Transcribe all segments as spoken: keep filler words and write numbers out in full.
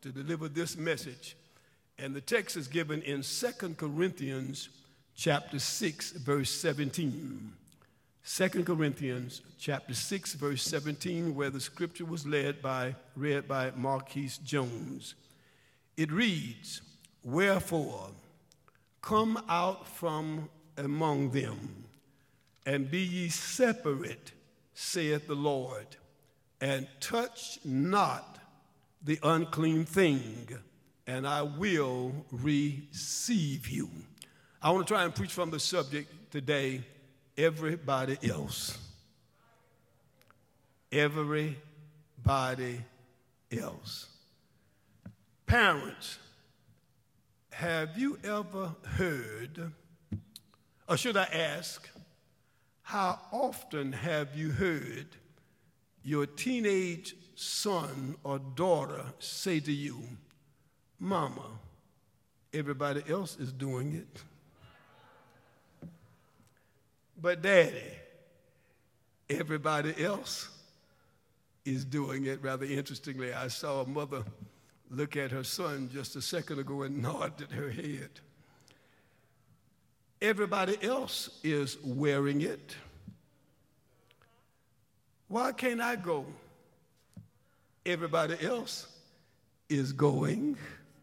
to deliver this message. And the text is given in Second Corinthians chapter six, verse seventeen. Second Corinthians chapter six, verse seventeen, where the scripture was led by, read by Marquise Jones. It reads, "Wherefore, come out from among them, and be ye separate, saith the Lord, and touch not the unclean thing, and I will receive you." I want to try and preach from the subject today, everybody else. Everybody else. Parents, have you ever heard, or should I ask, how often have you heard your teenage son or daughter say to you, "Mama, everybody else is doing it, but Daddy, everybody else is doing it"? Rather interestingly, I saw a mother look at her son just a second ago and nodded her head. Everybody else is wearing it. Why can't I go? Everybody else is going.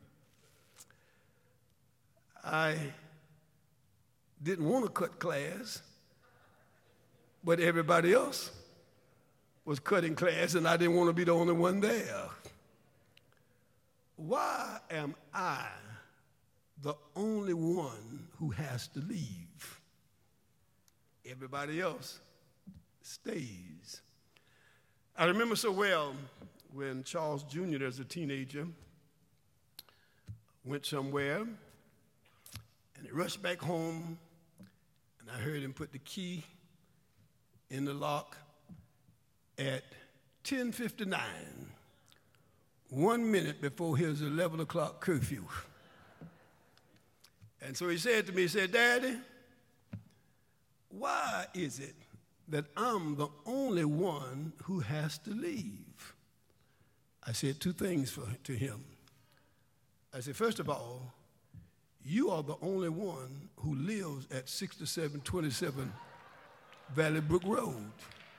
I didn't want to cut class, but everybody else was cutting class, and I didn't want to be the only one there. Why am I the only one who has to leave? Everybody else stays. I remember so well when Charles Junior, as a teenager, went somewhere, and he rushed back home, and I heard him put the key in the lock at ten fifty-nine, one minute before his eleven o'clock curfew. And so he said to me, he said, "Daddy, why is it that I'm the only one who has to leave?" I said two things for, to him. I said, first of all, you are the only one who lives at sixty-seven twenty-seven Valley Brook Road.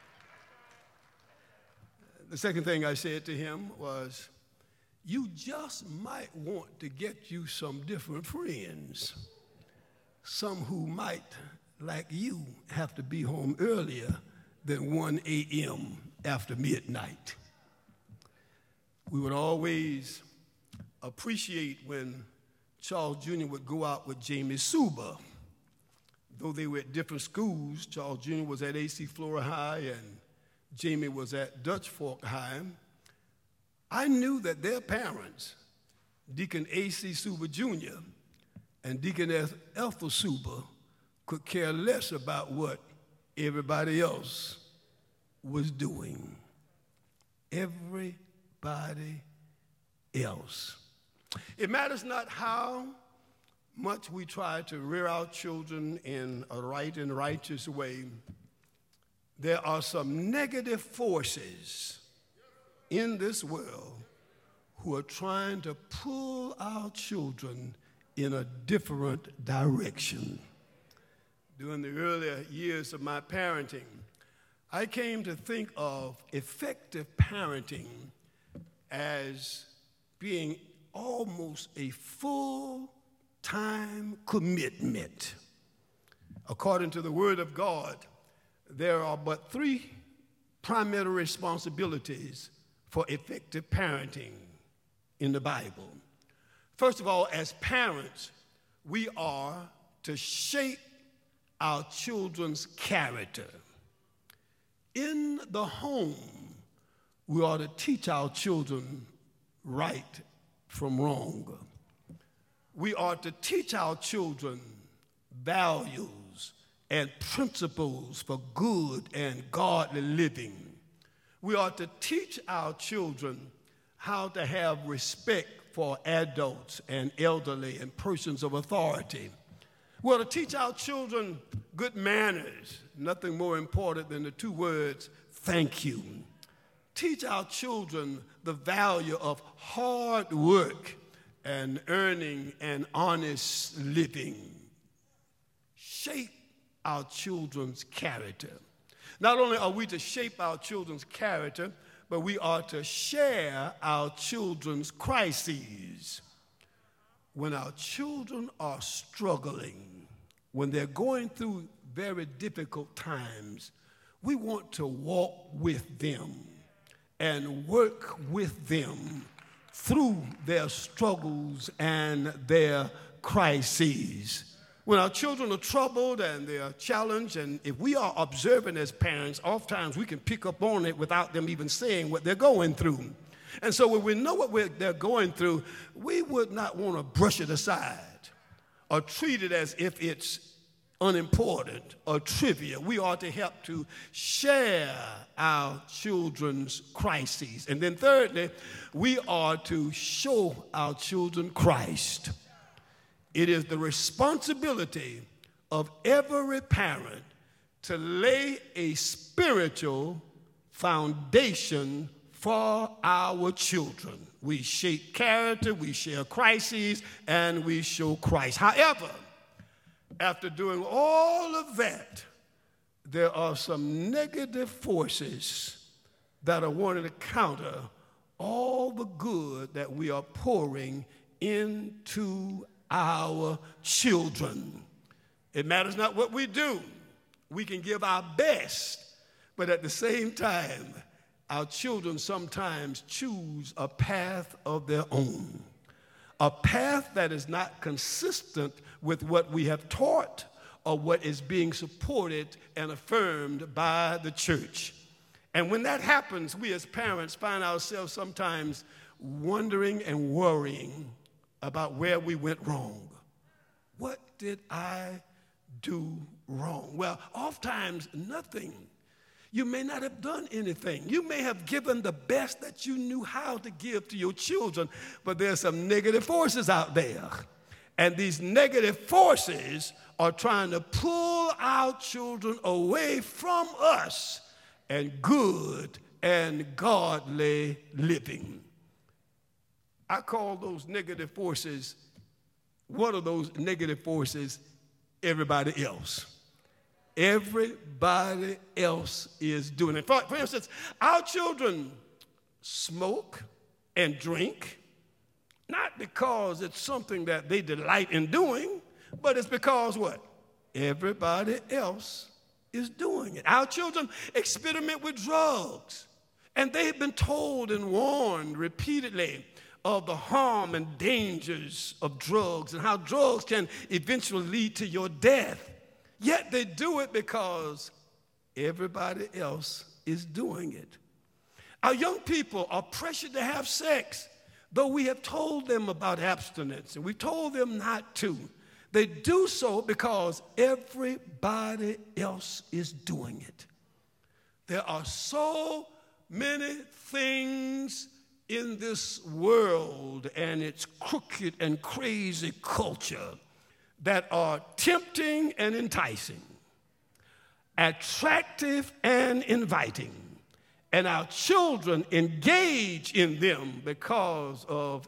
The second thing I said to him was, you just might want to get you some different friends, some who might, like you, have to be home earlier than one a.m. after midnight. We would always appreciate when Charles Junior would go out with Jamie Suba. Though they were at different schools, Charles Junior was at A C Flora High and Jamie was at Dutch Fork High. I knew that their parents, Deacon A C Suba Junior and Deaconess Ethel Suba, could care less about what everybody else was doing. Everybody else. It matters not how much we try to rear our children in a right and righteous way, there are some negative forces in this world who are trying to pull our children in a different direction. During the earlier years of my parenting, I came to think of effective parenting as being almost a full-time commitment. According to the Word of God, there are but three primary responsibilities for effective parenting in the Bible. First of all, as parents, we are to shape our children's character. In the home, we ought to teach our children right from wrong. We ought to teach our children values and principles for good and godly living. We ought to teach our children how to have respect for adults and elderly and persons of authority. We ought to teach our children good manners, nothing more important than the two words, thank you. Teach our children the value of hard work and earning an honest living. Shape our children's character. Not only are we to shape our children's character, but we are to share our children's crises. When our children are struggling, when they're going through very difficult times, we want to walk with them and work with them through their struggles and their crises. When our children are troubled and they are challenged, and if we are observant as parents, oftentimes we can pick up on it without them even saying what they're going through. And so when we know what we're, they're going through, we would not want to brush it aside or treat it as if it's unimportant or trivial. We ought to help to share our children's crises. And then thirdly, we are to show our children Christ. It is the responsibility of every parent to lay a spiritual foundation for our children. We shape character, we share crises, and we show Christ. However, after doing all of that, there are some negative forces that are wanting to counter all the good that we are pouring into our children. It matters not what we do. We can give our best, but at the same time, our children sometimes choose a path of their own, a path that is not consistent with what we have taught or what is being supported and affirmed by the church. And when that happens, we as parents find ourselves sometimes wondering and worrying about where we went wrong. What did I do wrong? Well, oftentimes nothing. You may not have done anything. You may have given the best that you knew how to give to your children, but there's some negative forces out there. And these negative forces are trying to pull our children away from us and good and godly living. I call those negative forces, one of those negative forces, everybody else. Everybody else is doing it. For, for instance, our children smoke and drink, not because it's something that they delight in doing, but it's because what? Everybody else is doing it. Our children experiment with drugs, and they've been told and warned repeatedly of the harm and dangers of drugs and how drugs can eventually lead to your death. Yet they do it because everybody else is doing it. Our young people are pressured to have sex, though we have told them about abstinence and we told them not to. They do so because everybody else is doing it. There are so many things in this world and its crooked and crazy culture that are tempting and enticing, attractive and inviting, and our children engage in them because of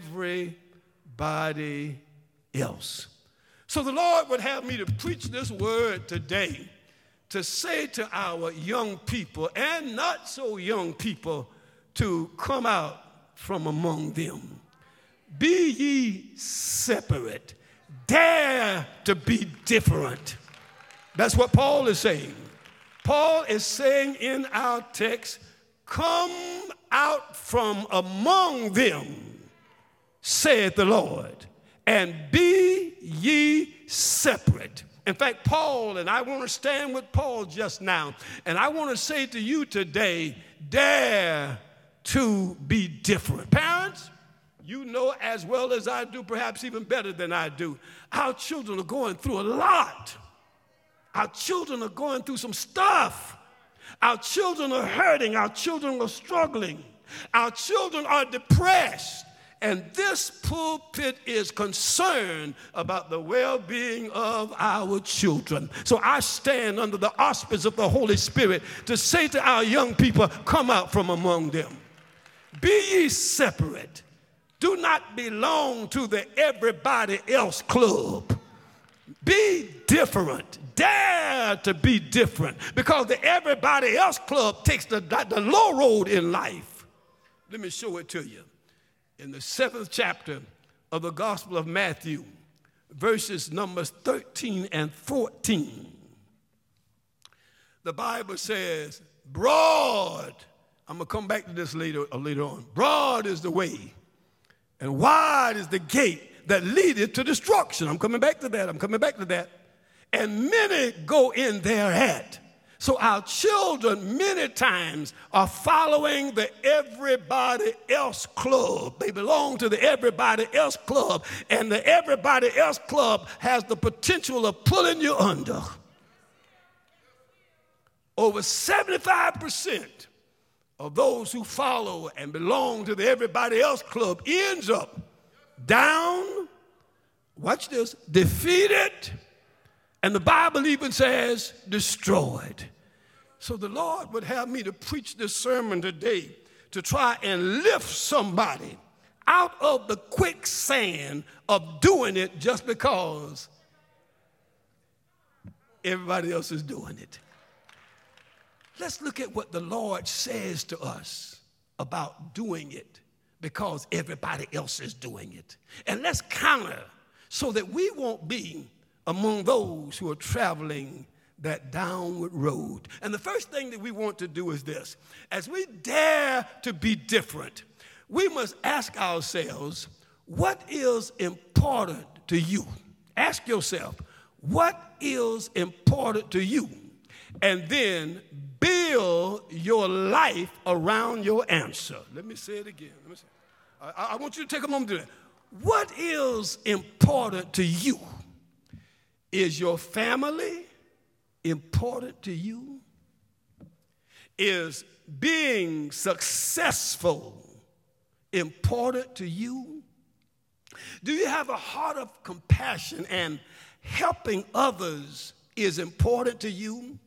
everybody else. So the Lord would have me to preach this word today to say to our young people and not so young people to come out from among them. Be ye separate. Dare to be different. That's what Paul is saying. Paul is saying in our text, come out from among them, saith the Lord, and be ye separate. In fact, Paul, and I want to stand with Paul just now, and I want to say to you today, dare to be different. Parents, you know as well as I do, perhaps even better than I do, our children are going through a lot. Our children are going through some stuff. Our children are hurting. Our children are struggling. Our children are depressed. And this pulpit is concerned about the well-being of our children. So I stand under the auspice of the Holy Spirit to say to our young people, come out from among them. Be ye separate. Do not belong to the everybody else club. Be different. Dare to be different, because the everybody else club takes the, the low road in life. Let me show it to you. In the seventh chapter of the Gospel of Matthew, verses numbers thirteen and fourteen, the Bible says, broad, I'm going to come back to this later, uh, later on. Broad is the way, and wide is the gate that leadeth to destruction. I'm coming back to that. I'm coming back to that. And many go in thereat. So our children many times are following the everybody else club. They belong to the everybody else club, and the everybody else club has the potential of pulling you under. Over seventy-five percent of those who follow and belong to the everybody else club ends up down, watch this, defeated, and the Bible even says destroyed. So the Lord would have me to preach this sermon today to try and lift somebody out of the quicksand of doing it just because everybody else is doing it. Let's look at what the Lord says to us about doing it because everybody else is doing it. And let's counter so that we won't be among those who are traveling that downward road. And the first thing that we want to do is this. As we dare to be different, we must ask ourselves, what is important to you? Ask yourself, what is important to you? And then build your life around your answer. Let me say it again. Let me say it. I, I want you to take a moment to do that. What is important to you? Is your family important to you? Is being successful important to you? Do you have a heart of compassion and helping others is important to you?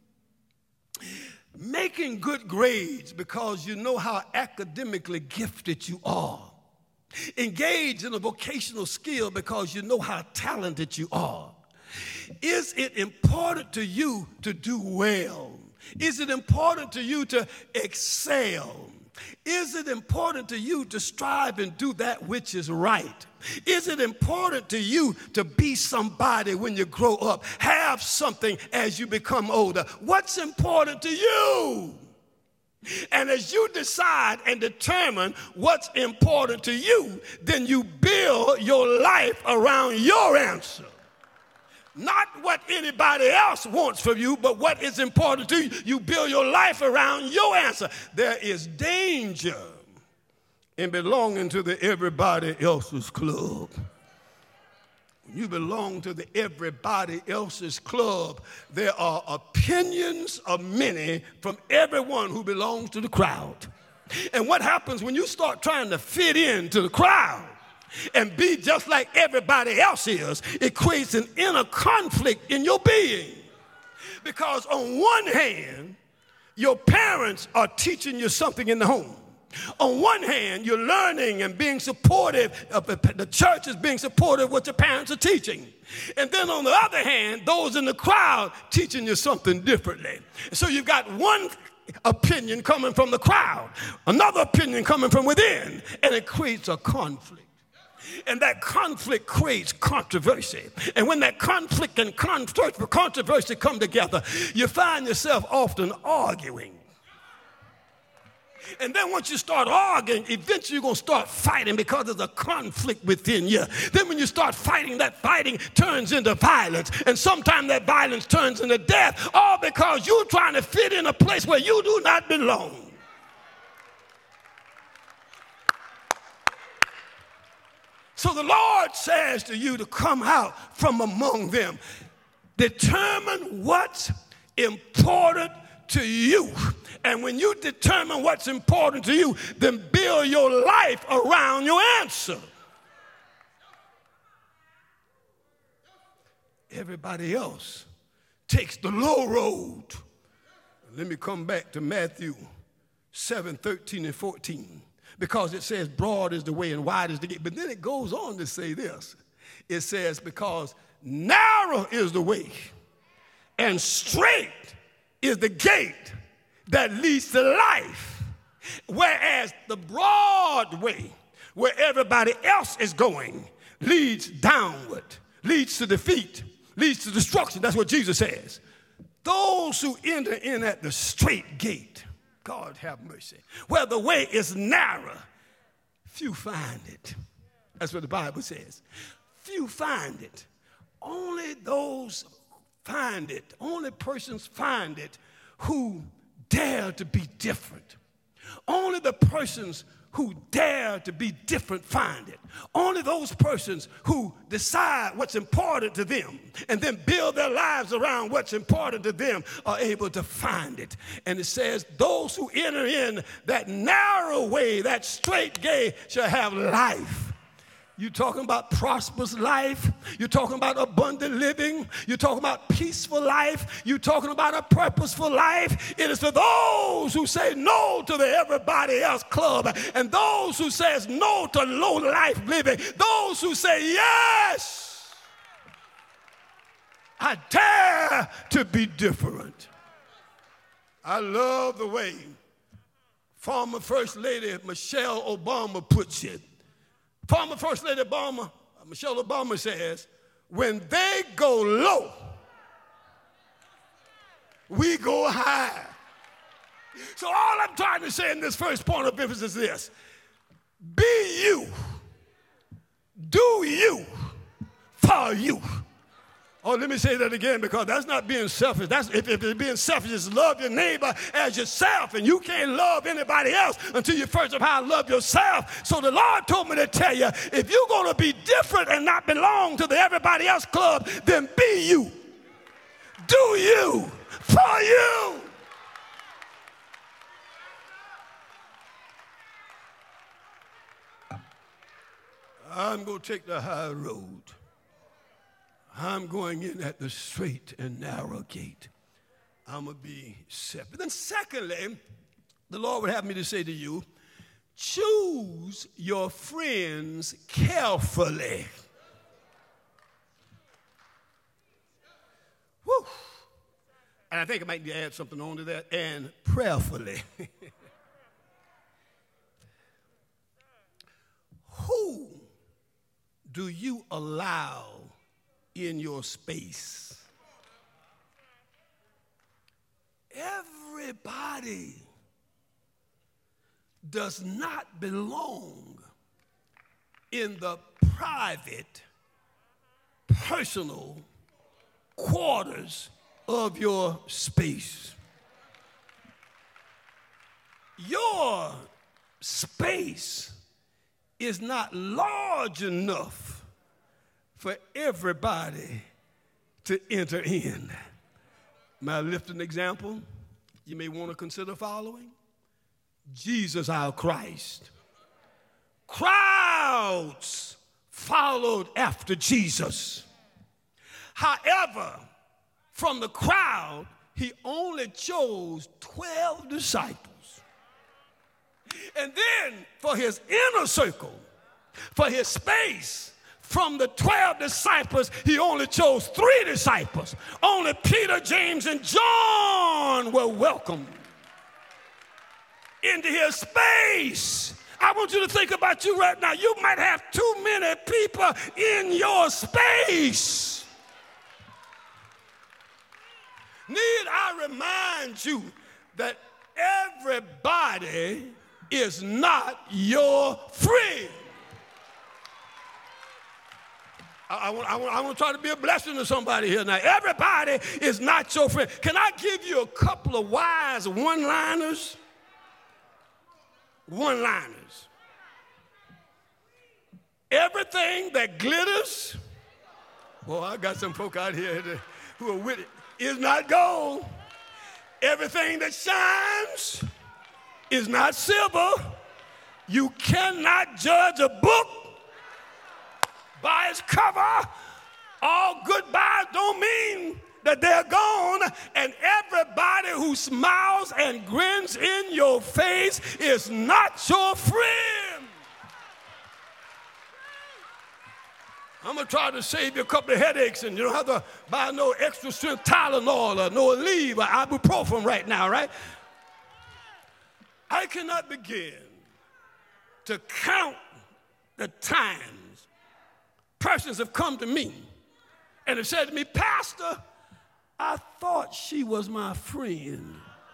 Making good grades because you know how academically gifted you are. Engage in a vocational skill because you know how talented you are. Is it important to you to do well? Is it important to you to excel? Is it important to you to strive and do that which is right? Is it important to you to be somebody when you grow up? Have something as you become older? What's important to you? And as you decide and determine what's important to you, then you build your life around your answer. Not what anybody else wants from you, but what is important to you. You build your life around your answer. There is danger in belonging to the everybody else's club. When you belong to the everybody else's club, there are opinions of many from everyone who belongs to the crowd. And what happens when you start trying to fit into the crowd and be just like everybody else is, it creates an inner conflict in your being. Because on one hand, your parents are teaching you something in the home. On one hand, you're learning and being supportive, of the church is being supportive of what your parents are teaching. And then on the other hand, those in the crowd teaching you something differently. So you've got one opinion coming from the crowd, another opinion coming from within, and it creates a conflict. And that conflict creates controversy. And when that conflict and controversy come together, you find yourself often arguing. And then once you start arguing, eventually you're going to start fighting because there's a conflict within you. Then when you start fighting, that fighting turns into violence. And sometimes that violence turns into death, all because you're trying to fit in a place where you do not belong. So the Lord says to you to come out from among them. Determine what's important to you. And when you determine what's important to you, then build your life around your answer. Everybody else takes the low road. Let me come back to Matthew seven, thirteen, and fourteen. Because it says broad is the way and wide is the gate. But then it goes on to say this. It says because narrow is the way and straight is the gate that leads to life. Whereas the broad way, where everybody else is going, leads downward, leads to defeat, leads to destruction. That's what Jesus says. Those who enter in at the straight gate, God have mercy, where the way is narrow, few find it. That's what the Bible says. Few find it. Only those find it. Only persons find it who dare to be different. Only the persons who dare to be different find it. Only those persons who decide what's important to them and then build their lives around what's important to them are able to find it. And it says, those who enter in that narrow way, that straight gate, shall have life. You're talking about prosperous life. You're talking about abundant living. You're talking about peaceful life. You're talking about a purposeful life. It is for those who say no to the everybody else club, and those who says no to low life living. Those who say yes, I dare to be different. I love the way former First Lady Michelle Obama puts it. Former First Lady Obama, Michelle Obama says, when they go low, we go high. So all I'm trying to say in this first point of emphasis is this. Be you. Do you for you. Oh, let me say that again, because that's not being selfish. That's, if, if it's being selfish, it's love your neighbor as yourself, and you can't love anybody else until you first of all love yourself. So the Lord told me to tell you, if you're going to be different and not belong to the everybody else club, then be you. Do you for you. I'm going to take the high road. I'm going in at the straight and narrow gate. I'm going to be separate. Then secondly, the Lord would have me to say to you, choose your friends carefully. Woo. And I think I might need to add something on to that, and prayerfully. Who do you allow in your space? Everybody does not belong in the private, personal quarters of your space. Your space is not large enough for everybody to enter in. May I lift an example you may want to consider following? Jesus, our Christ. Crowds followed after Jesus. However, from the crowd, he only chose twelve disciples. And then for his inner circle, for his space, from the twelve disciples, he only chose three disciples. Only Peter, James, and John were welcomed into his space. I want you to think about you right now. You might have too many people in your space. Need I remind you that everybody is not your friend. I, I, want, I, want, I want to try to be a blessing to somebody here now. Everybody is not your friend. Can I give you a couple of wise one-liners? One-liners. Everything that glitters, well, I got some folk out here who are with it, is not gold. Everything that shines is not silver. You cannot judge a book by its cover. All goodbyes don't mean that they're gone, and everybody who smiles and grins in your face is not your friend. I'm going to try to save you a couple of headaches, and you don't have to buy no extra strength Tylenol or no Aleve or ibuprofen right now, right? I cannot begin to count the times persons have come to me and have said to me, Pastor, I thought she was my friend.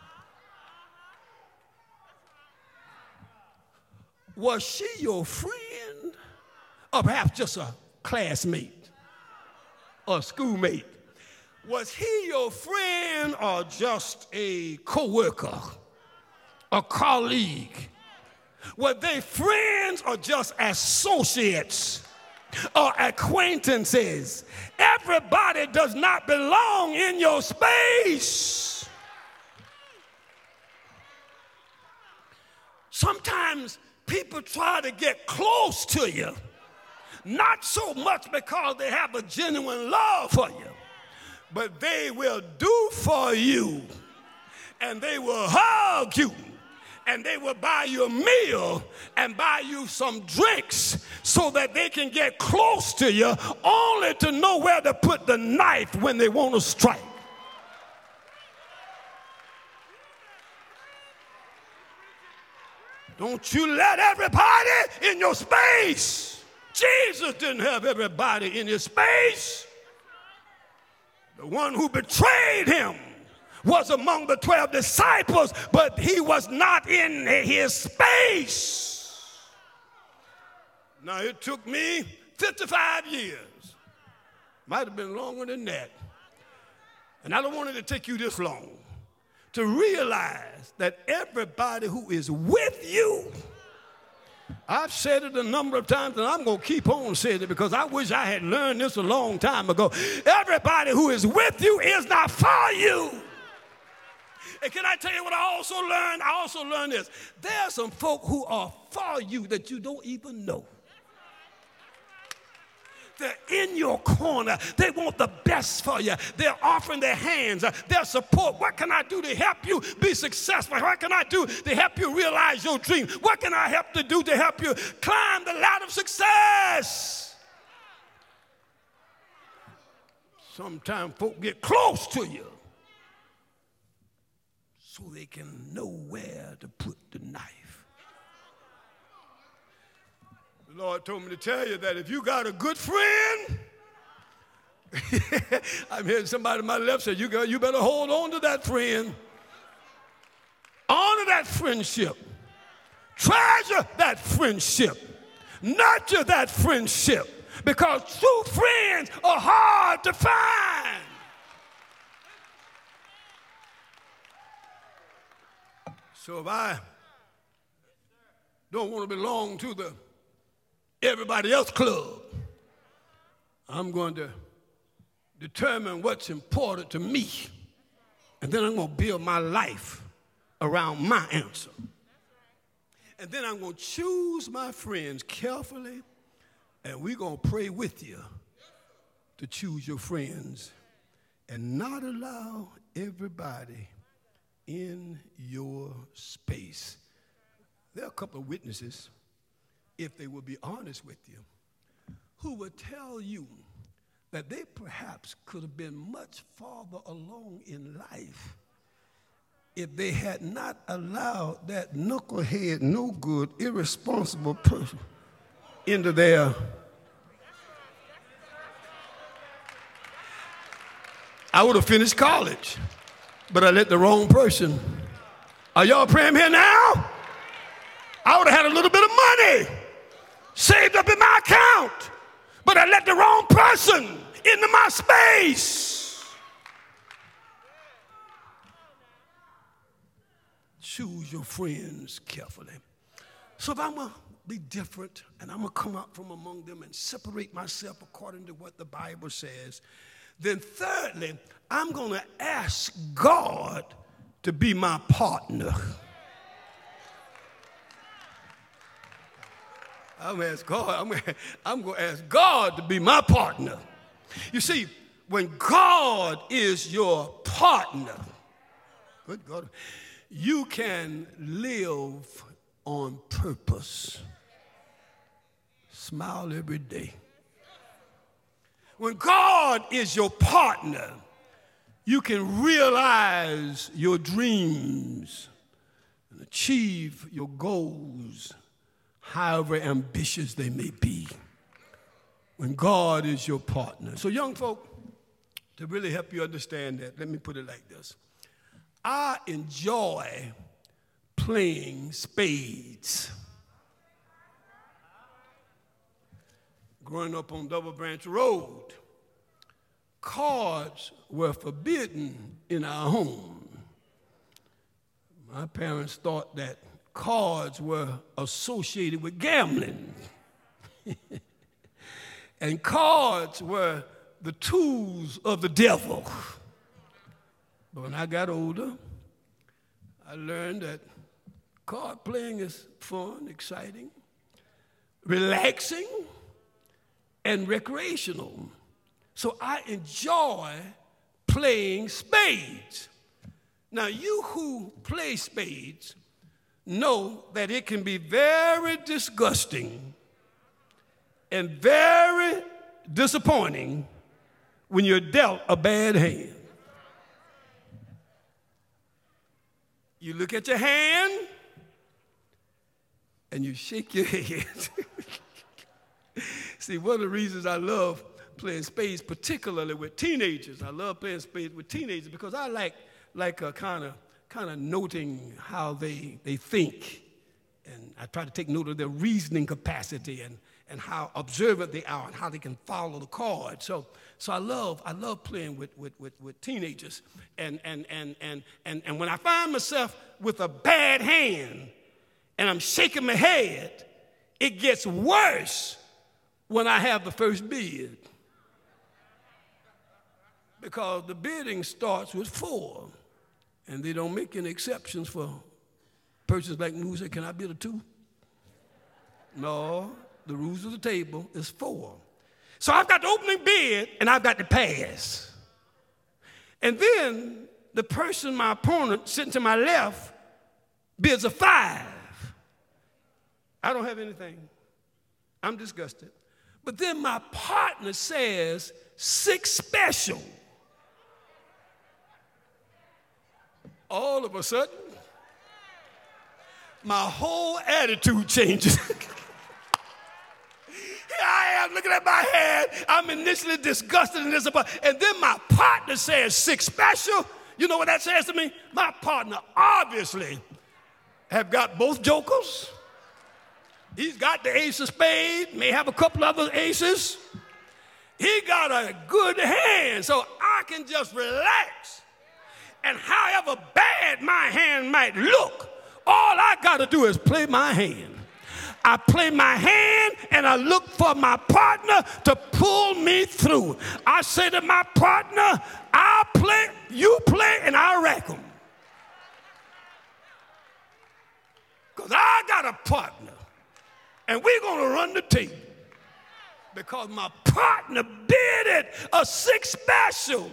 Was she your friend? Or perhaps just a classmate or schoolmate? Was he your friend or just a co-worker, a colleague? Were they friends or just associates or acquaintances? Everybody does not belong in your space. Sometimes people try to get close to you, not so much because they have a genuine love for you, but they will do for you, and they will hug you, and they will buy you a meal and buy you some drinks so that they can get close to you, only to know where to put the knife when they want to strike. Don't you let everybody in your space. Jesus didn't have everybody in his space. The one who betrayed him was among the twelve disciples, but he was not in his space. Now, it took me fifty-five years. Might have been longer than that. And I don't want it to take you this long to realize that everybody who is with you, I've said it a number of times, and I'm going to keep on saying it because I wish I had learned this a long time ago. Everybody who is with you is not for you. And can I tell you what I also learned? I also learned this. There are some folk who are for you that you don't even know. They're in your corner. They want the best for you. They're offering their hands, uh, their support. What can I do to help you be successful? What can I do to help you realize your dream? What can I help to do to help you climb the ladder of success? Sometimes folk get close to you so they can know where to put the knife. The Lord told me to tell you that if you got a good friend, I'm hearing somebody on my left say, you, got, you better hold on to that friend. Honor that friendship. Treasure that friendship. Nurture that friendship. Because true friends are hard to find. So if I don't want to belong to the everybody else club, I'm going to determine what's important to me, and then I'm going to build my life around my answer. And then I'm going to choose my friends carefully, and we're going to pray with you to choose your friends and not allow everybody in your space. There are a couple of witnesses, if they will be honest with you, who will tell you that they perhaps could have been much farther along in life if they had not allowed that knucklehead, no good, irresponsible person into their. I would have finished college, but I let the wrong person. Are y'all praying here now? I would have had a little bit of money saved up in my account, but I let the wrong person into my space. Choose your friends carefully. So if I'm going to be different and I'm going to come out from among them and separate myself according to what the Bible says, then thirdly, I'm going to ask God to be my partner. I'm going to ask God, I'm gonna, I'm going to ask God to be my partner. You see, when God is your partner, good God, you can live on purpose. Smile every day. When God is your partner, you can realize your dreams and achieve your goals, however ambitious they may be, when God is your partner. So young folk, to really help you understand that, let me put it like this. I enjoy playing spades. Growing up on Double Branch Road, cards were forbidden in our home. My parents thought that cards were associated with gambling. And cards were the tools of the devil. But when I got older, I learned that card playing is fun, exciting, relaxing, and recreational. So I enjoy playing spades. Now, you who play spades know that it can be very disgusting and very disappointing when you're dealt a bad hand. You look at your hand and you shake your head. See, one of the reasons I love playing spades, particularly with teenagers, I love playing spades with teenagers because I like like a kind of kind of noting how they they think, and I try to take note of their reasoning capacity and and how observant they are and how they can follow the card. So so I love I love playing with with with, with teenagers, and and and and and and when I find myself with a bad hand and I'm shaking my head, it gets worse when I have the first bid, because the bidding starts with four, and they don't make any exceptions for persons like me who say, can I bid a two? No, the rules of the table is four. So I've got the opening bid, and I've got the pass. And then the person, my opponent, sitting to my left, bids a five. I don't have anything. I'm disgusted. But then my partner says, six special. All of a sudden, my whole attitude changes. Here I am looking at my hand. I'm initially disgusted and disappointed. And then my partner says, six special. You know what that says to me? My partner obviously have got both jokers. He's got the ace of spades, may have a couple other aces. He got a good hand, so I can just relax. And however bad my hand might look, all I got to do is play my hand. I play my hand and I look for my partner to pull me through. I say to my partner, I'll play, you play, and I'll rack them. Because I got a partner. And we're going to run the tape because my partner bid it a six special.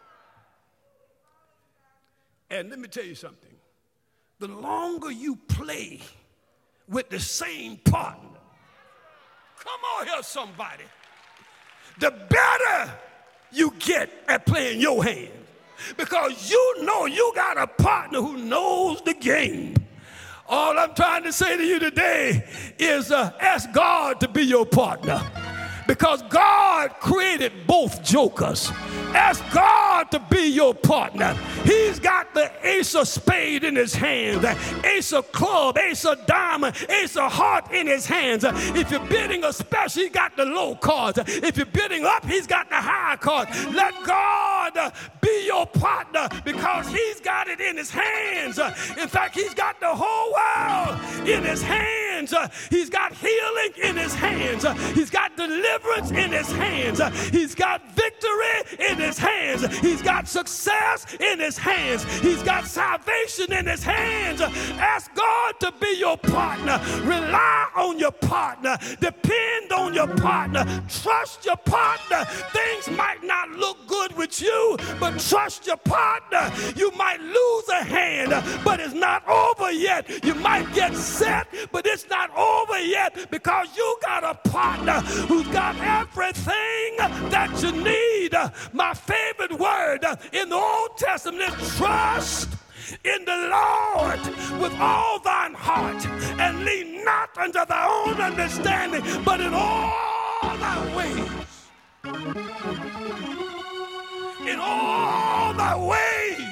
And let me tell you something. The longer you play with the same partner, come on here, somebody, the better you get at playing your hand, because you know you got a partner who knows the game. All I'm trying to say to you today is uh, ask God to be your partner, because God created both jokers. Ask God to be your partner. He's got the ace of spade in his hand, the ace of club, ace of diamond, ace of heart in his hands. If you're bidding a special, he got the low cards. If you're bidding up, he's got the high cards. Let God be your partner, because he's got it in his hands. In fact, he's got the whole world in his hands. hands. Uh, he's got healing in his hands. Uh, he's got deliverance in his hands. Uh, he's got victory in his hands. He's got success in his hands. He's got salvation in his hands. Uh, ask God to be your partner. Rely on your partner. Depend on your partner. Trust your partner. Things might not look good with you, but trust your partner. You might lose a hand, but it's not over yet. You might get set, but it's not over yet because you got a partner who's got everything that you need. My favorite word in the Old Testament is trust in the Lord with all thine heart, and lean not unto thy own understanding, but in all thy ways. In all thy ways.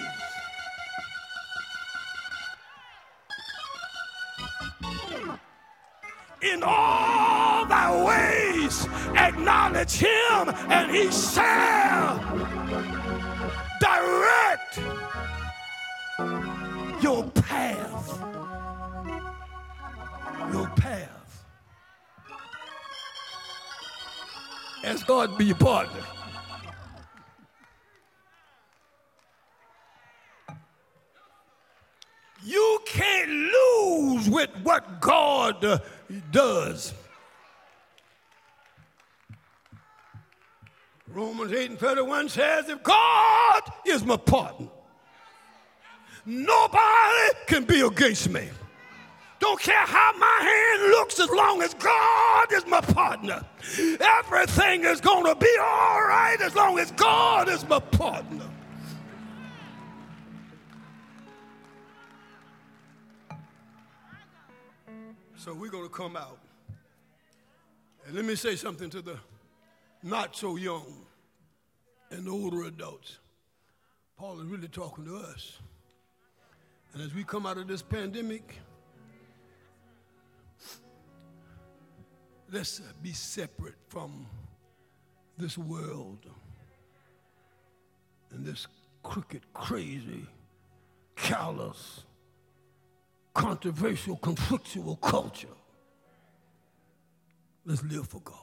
In all thy ways, acknowledge him, and he shall direct your path. Your path. Ask God to be your partner. You can't lose with what God uh, does. Romans eight and thirty-one says, if God is my partner, nobody can be against me. Don't care how my hand looks, as long as God is my partner. Everything is going to be all right as long as God is my partner. So we're going to come out. And let me say something to the not so young and the older adults. Paul is really talking to us. And as we come out of this pandemic, let's be separate from this world and this crooked, crazy, callous, controversial, conflictual culture. Let's live for God.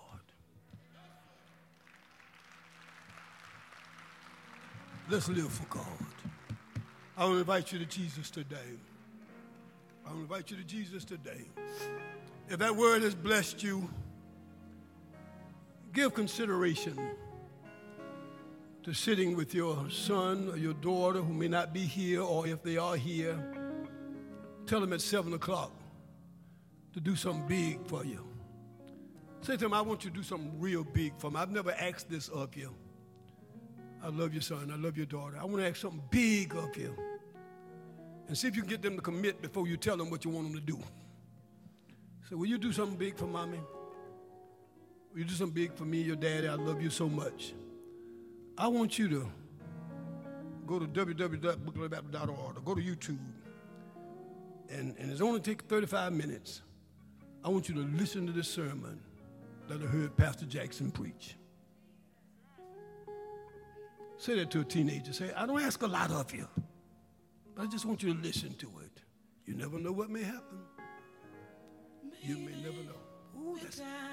Let's live for God. I want to invite you to Jesus today. I want to invite you to Jesus today. If that word has blessed you, give consideration to sitting with your son or your daughter who may not be here, or if they are here, tell them at seven o'clock to do something big for you. Say to them, I want you to do something real big for me. I've never asked this of you. I love your son. I love your daughter. I want to ask something big of you. And see if you can get them to commit before you tell them what you want them to do. So will you do something big for mommy? Will you do something big for me, your daddy? I love you so much. I want you to go to w w w dot book love baptist dot org or go to YouTube. And, and it's only take thirty-five minutes. I want you to listen to this sermon that I heard Pastor Jackson preach. Say that to a teenager. Say, I don't ask a lot of you, but I just want you to listen to it. You never know what may happen. You may never know. Ooh, that's